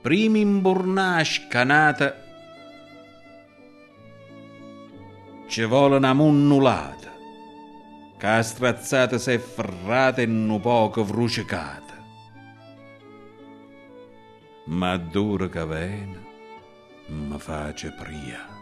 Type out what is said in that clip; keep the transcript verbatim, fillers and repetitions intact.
prima imburnà scanata, ci vuole una munnulata, che a strazzata si è ferrata e un poco frucicata. Ma dura che viene, mi face pria.